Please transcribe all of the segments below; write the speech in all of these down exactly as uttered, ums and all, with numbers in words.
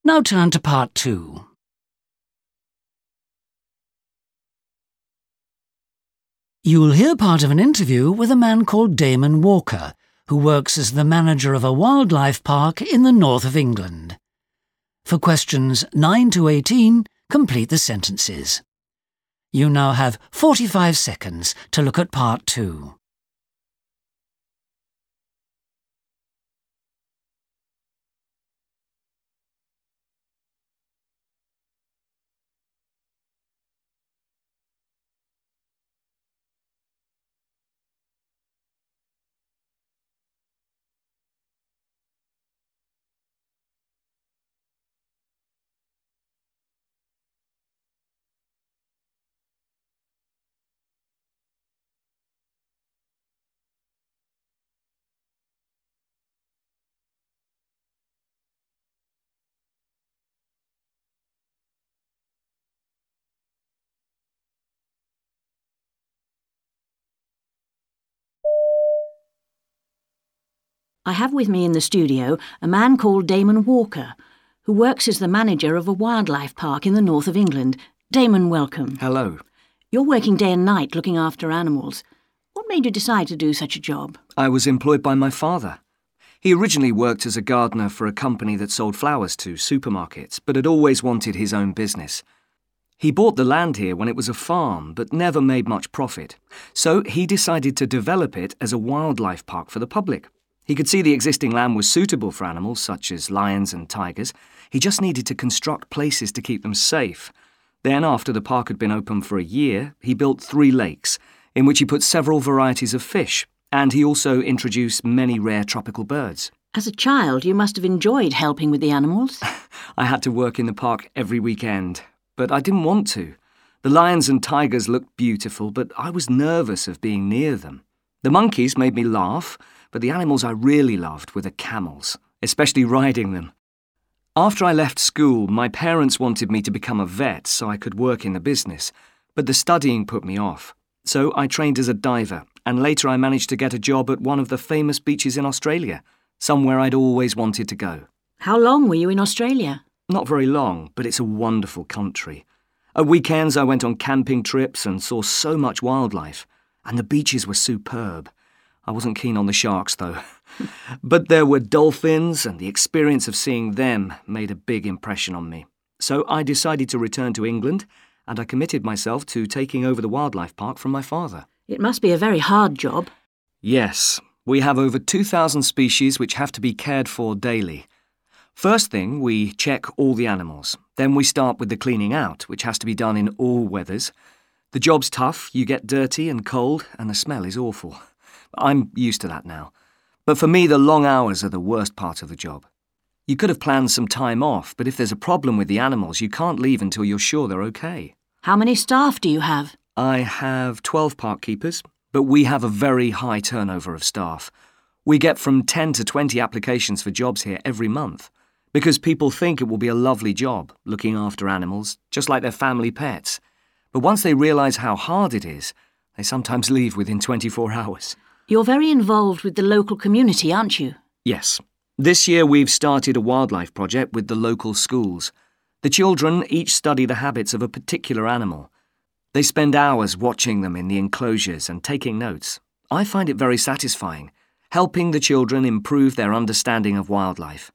Now turn to part two. You will hear part of an interview with a man called Damon Walker, who works as the manager of a wildlife park in the north of England. For questions nine to eighteen, complete the sentences. You now have forty-five seconds to look at part two. I have with me in the studio a man called Damon Walker, who works as the manager of a wildlife park in the north of England. Damon, welcome. Hello. You're working day and night looking after animals. What made you decide to do such a job? I was employed by my father. He originally worked as a gardener for a company that sold flowers to supermarkets, but had always wanted his own business. He bought the land here when it was a farm, but never made much profit. So he decided to develop it as a wildlife park for the public. He could see the existing land was suitable for animals such as lions and tigers. He just needed to construct places to keep them safe. Then, after the park had been open for a year, he built three lakes, in which he put several varieties of fish, and he also introduced many rare tropical birds. As a child, you must have enjoyed helping with the animals. I had to work in the park every weekend, but I didn't want to. The lions and tigers looked beautiful, but I was nervous of being near them. The monkeys made me laugh, but the animals I really loved were the camels, especially riding them. After I left school, my parents wanted me to become a vet so I could work in the business, but the studying put me off. So I trained as a diver, and later I managed to get a job at one of the famous beaches in Australia, somewhere I'd always wanted to go. How long were you in Australia? Not very long, but it's a wonderful country. At weekends I went on camping trips and saw so much wildlife, and the beaches were superb. I wasn't keen on the sharks, though. But there were dolphins, and the experience of seeing them made a big impression on me. So I decided to return to England, and I committed myself to taking over the wildlife park from my father. It must be a very hard job. Yes, we have over two thousand species which have to be cared for daily. First thing, we check all the animals. Then we start with the cleaning out, which has to be done in all weathers. The job's tough, you get dirty and cold, and the smell is awful. I'm used to that now. But for me, the long hours are the worst part of the job. You could have planned some time off, but if there's a problem with the animals, you can't leave until you're sure they're okay. How many staff do you have? I have twelve park keepers, but we have a very high turnover of staff. We get from ten to twenty applications for jobs here every month, because people think it will be a lovely job, looking after animals, just like their family pets. But once they realise how hard it is, they sometimes leave within twenty-four hours. You're very involved with the local community, aren't you? Yes. This year we've started a wildlife project with the local schools. The children each study the habits of a particular animal. They spend hours watching them in the enclosures and taking notes. I find it very satisfying, helping the children improve their understanding of wildlife.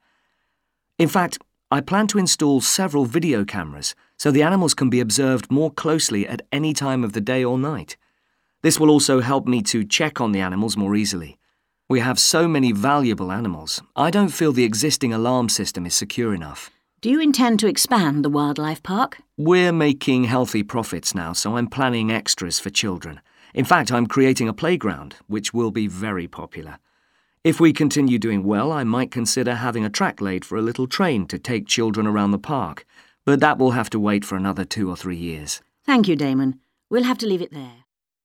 In fact, I plan to install several video cameras so the animals can be observed more closely at any time of the day or night. This will also help me to check on the animals more easily. We have so many valuable animals, I don't feel the existing alarm system is secure enough. Do you intend to expand the wildlife park? We're making healthy profits now, so I'm planning extras for children. In fact, I'm creating a playground, which will be very popular. If we continue doing well, I might consider having a track laid for a little train to take children around the park, but that will have to wait for another two or three years. Thank you, Damon. We'll have to leave it there.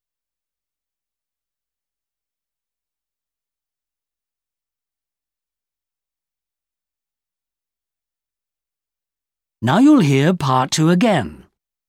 Now you'll hear part two again.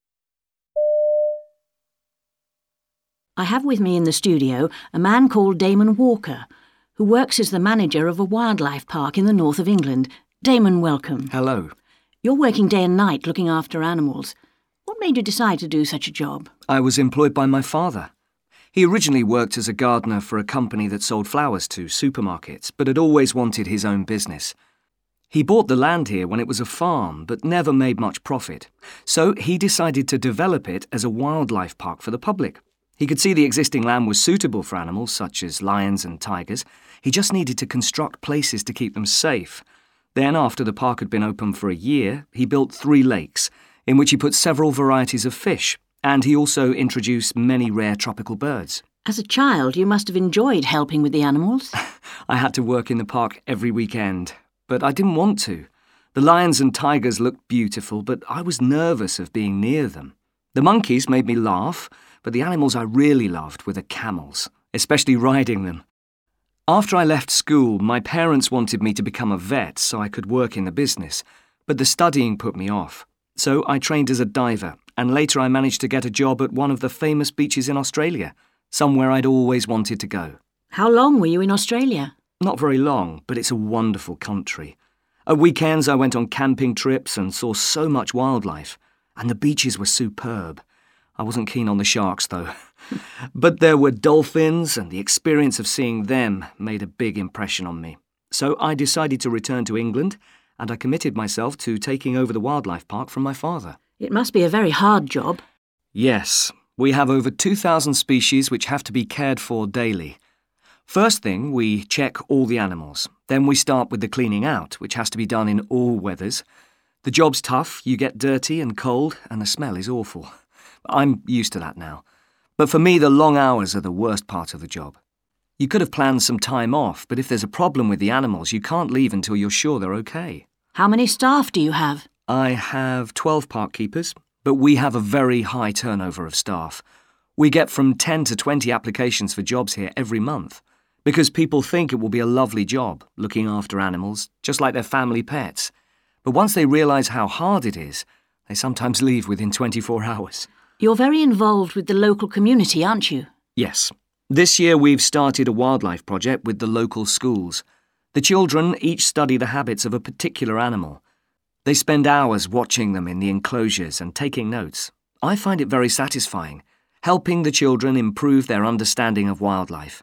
I have with me in the studio a man called Damon Walker, who works as the manager of a wildlife park in the north of England. Damon, welcome. Hello. You're working day and night looking after animals. What made you decide to do such a job? I was employed by my father. He originally worked as a gardener for a company that sold flowers to supermarkets, but had always wanted his own business. He bought the land here when it was a farm, but never made much profit. So he decided to develop it as a wildlife park for the public. He could see the existing land was suitable for animals such as lions and tigers. He just needed to construct places to keep them safe. Then, after the park had been open for a year, he built three lakes, in which he put several varieties of fish, and he also introduced many rare tropical birds. As a child, you must have enjoyed helping with the animals. I had to work in the park every weekend, but I didn't want to. The lions and tigers looked beautiful, but I was nervous of being near them. The monkeys made me laugh, but the animals I really loved were the camels, especially riding them. After I left school, my parents wanted me to become a vet so I could work in the business, but the studying put me off. So I trained as a diver, and later I managed to get a job at one of the famous beaches in Australia, somewhere I'd always wanted to go. How long were you in Australia? Not very long, but it's a wonderful country. At weekends I went on camping trips and saw so much wildlife, and the beaches were superb. I wasn't keen on the sharks, though. But there were dolphins, and the experience of seeing them made a big impression on me. So I decided to return to England, and I committed myself to taking over the wildlife park from my father. It must be a very hard job. Yes, we have over two thousand species which have to be cared for daily. First thing, we check all the animals. Then we start with the cleaning out, which has to be done in all weathers. The job's tough, you get dirty and cold, and the smell is awful. I'm used to that now. But for me, the long hours are the worst part of the job. You could have planned some time off, but if there's a problem with the animals, you can't leave until you're sure they're okay. How many staff do you have? I have twelve park keepers, but we have a very high turnover of staff. We get from ten to twenty applications for jobs here every month, because people think it will be a lovely job, looking after animals, just like their family pets. But once they realise how hard it is, they sometimes leave within twenty-four hours. You're very involved with the local community, aren't you? Yes. This year we've started a wildlife project with the local schools. The children each study the habits of a particular animal. They spend hours watching them in the enclosures and taking notes. I find it very satisfying, helping the children improve their understanding of wildlife.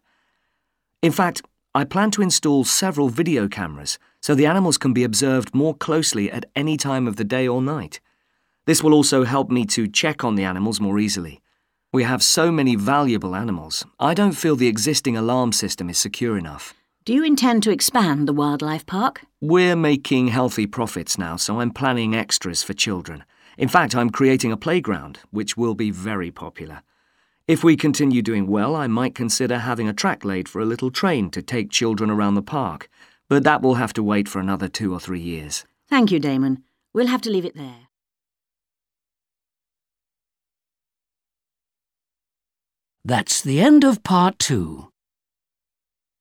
In fact, I plan to install several video cameras so the animals can be observed more closely at any time of the day or night. This will also help me to check on the animals more easily. We have so many valuable animals, I don't feel the existing alarm system is secure enough. Do you intend to expand the wildlife park? We're making healthy profits now, so I'm planning extras for children. In fact, I'm creating a playground, which will be very popular. If we continue doing well, I might consider having a track laid for a little train to take children around the park, but that will have to wait for another two or three years. Thank you, Damon. We'll have to leave it there. That's the end of part two.